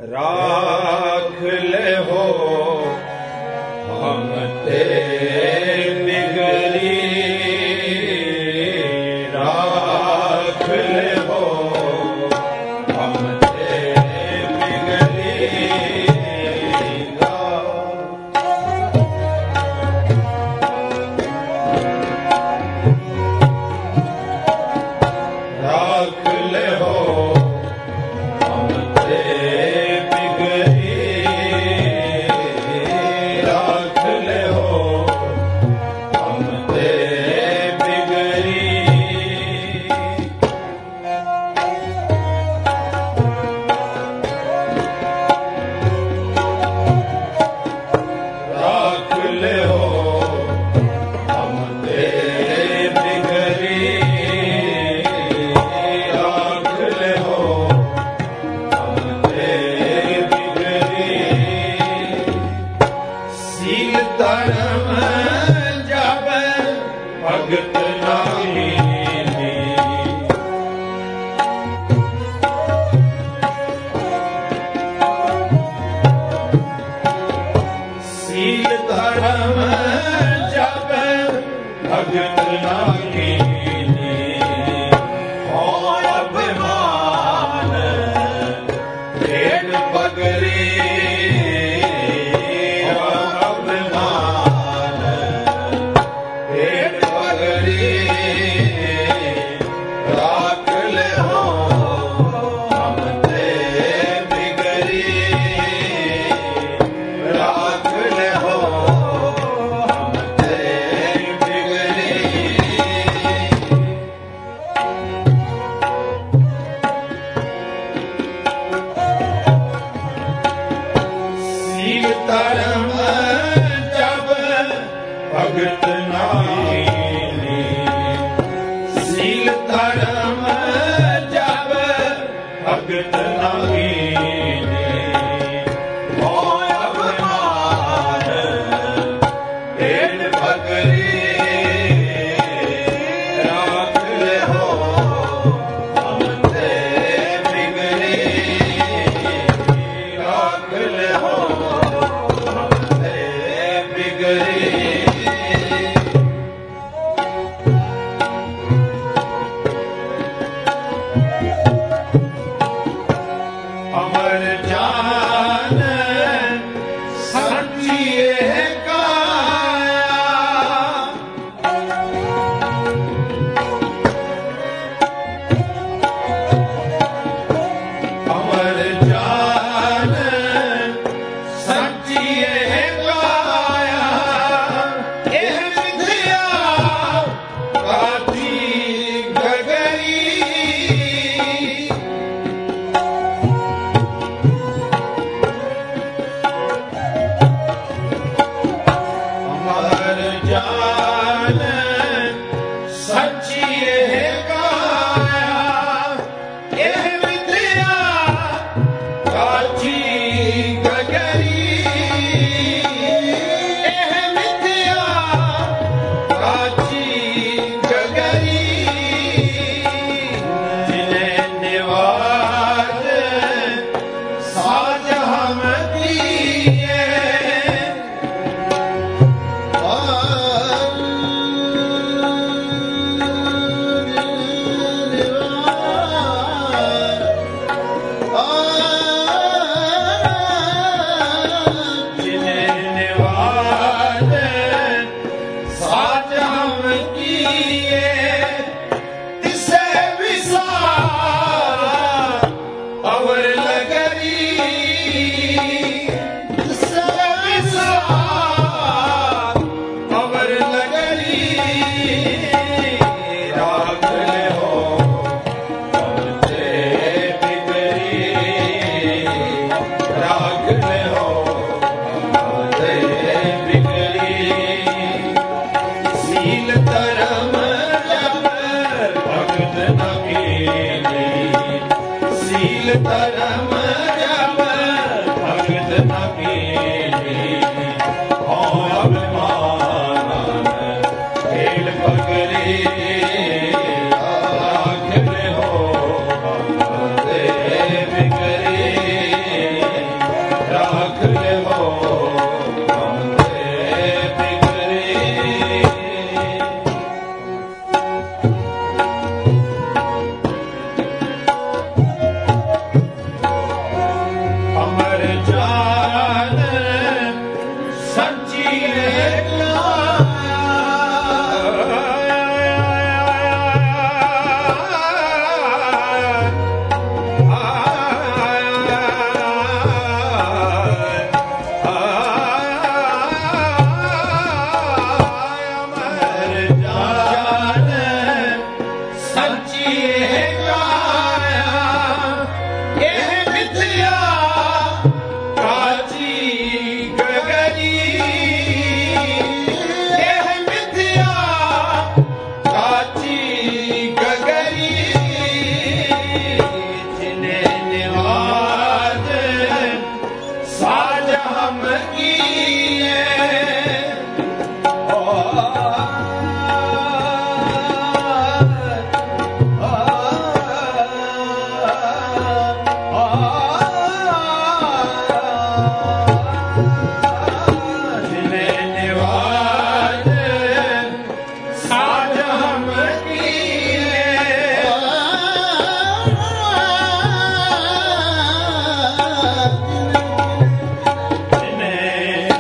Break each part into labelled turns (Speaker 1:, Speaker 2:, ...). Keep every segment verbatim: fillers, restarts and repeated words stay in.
Speaker 1: राख ले हो हम ते बिगड़ी, राख ले हो हम ते बिगड़ी, राख ले हो हम ते बिगड़ी, राख ले हो हम ते बिगड़ी, राख ले हो हम ते बिगड़ी, राख ले हो हम ते बिगड़ी, सील धर्म जब भगत नाही, सील धर्म जब भगत नाही, हो अभिमान भेद पगड़ी, हो अभिमान भेद पगड़ी, राख ले हो हम ते बिगड़ी, राख ले हो हम ते बिगड़ी, सील धर्म जब भगत नाही, सील धर्म जब भगत नाही, हो अभिमान भेद पगड़ी, राख ले हो हम ते बिगड़ी, राख ले हो हम ते बिगड़ी, अमर जान सच्चिए काया, अमर जान सच्चिए काया, एह विद्या काती गगरी, अमर जान सच्चिए काया, एह विद्या काची गगरी, एह विद्या काची गगरी, जिन्हें निवाज साज हम दिए, जिन्हें निवाज साज हम किए, तिसे विसारा अवर लगरी, तिसे विसारा अवर लगरी, राख ले हो हम ते बिगड़ी, राख ले हो हम ते बिगड़ी, सील धर्म जब भगत नाही, सील धर्म जब भगत नाही, हो अभिमान भेद पगड़ी, राख ले हो हम ते बिगड़ी, हम किए
Speaker 2: ने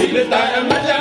Speaker 1: धर्म